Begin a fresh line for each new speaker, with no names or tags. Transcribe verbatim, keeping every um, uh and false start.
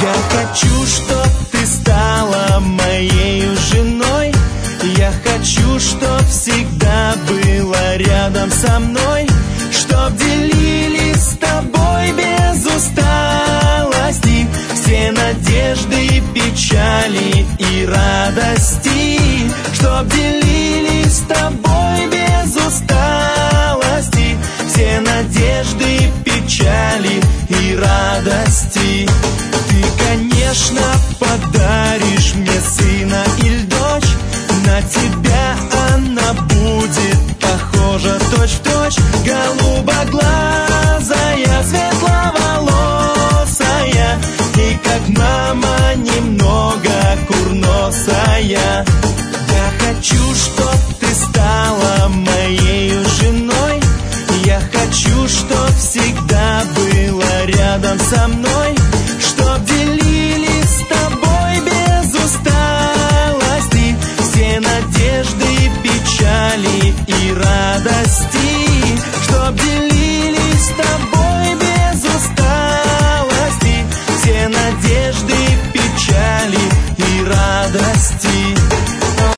Я хочу, чтоб ты стала моею женой. Я хочу, чтоб всегда была рядом со мной, чтоб делили с тобой без усталости все надежды, печали и радости, чтоб делили с тобой